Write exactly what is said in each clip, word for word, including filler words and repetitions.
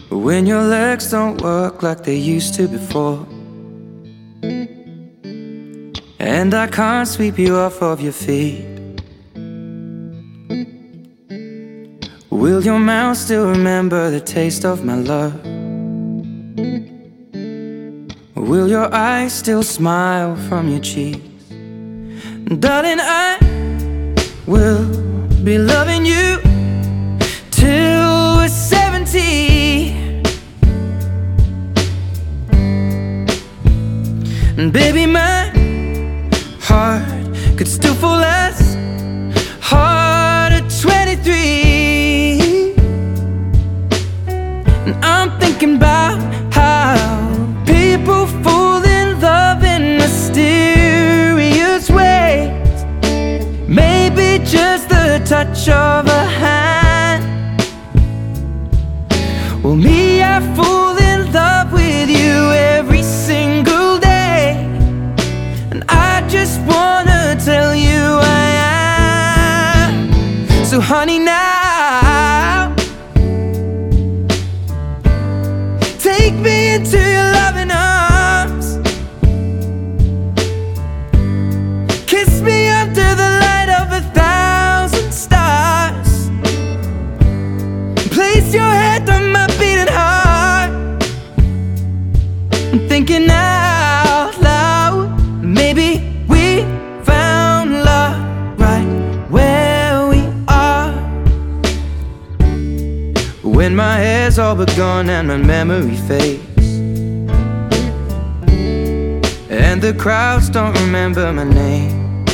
When your legs don't work like they used to before, and I can't sweep you off of your feet, will your mouth still remember the taste of my love? Will your eyes still smile from your cheeks? Darling, I will be loving you till we're seventy. And baby, my heart could still fall as hard at twenty-three. And I'm thinking about how people fall in love in mysterious ways. Maybe just the touch of a hand. Well, me, I fall in love with you every single day. And I just wanna tell you I am. So honey, now take me into your loving arms. Kiss me under the light of a thousand stars. Place your head on my beating heart. I'm thinking out loud, maybe we found love right where we are. When my hair's all but gone and my memory fades, and the crowds don't remember my name,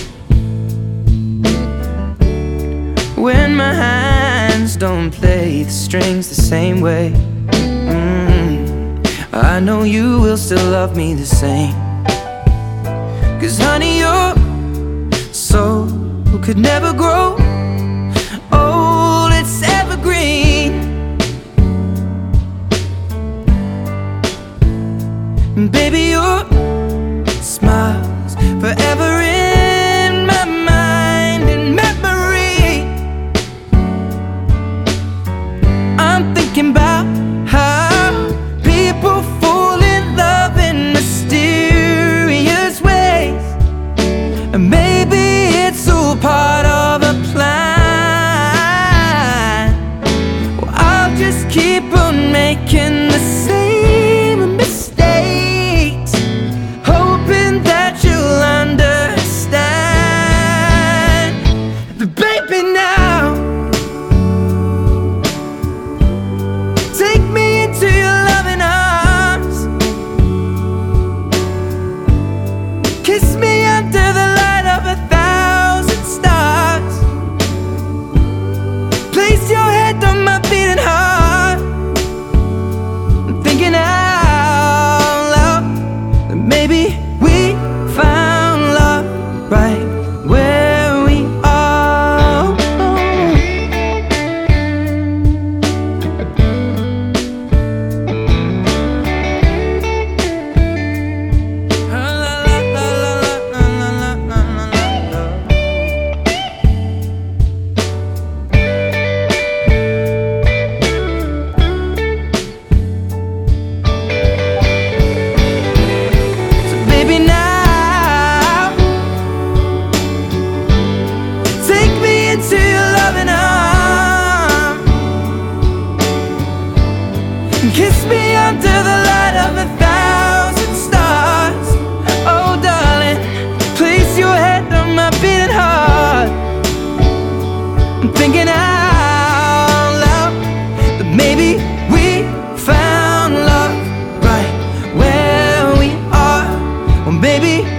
when my hands don't play the strings the same way, mm, I know you will still love me the same. Cause honey, your soul could never grow old, it's evergreen. And baby, your smile's forever in my mind and memory. I'm thinking about how people fall in love in mysterious ways. And maybe it's all part of a plan. Well, I'll just keep on making the same mistakes, hoping that you'll understand. But baby, now take me into your loving arms. Kiss me under the light of a thousand stars. Place your head on my beating heart. I'm thinking out loud that maybe we found love right where we are. So baby, now take me into your loving arms. Kiss me under the light of a thousand stars. Oh darling, place your head on my beating heart. I'm thinking out loud that maybe we found love right where we are. Or maybe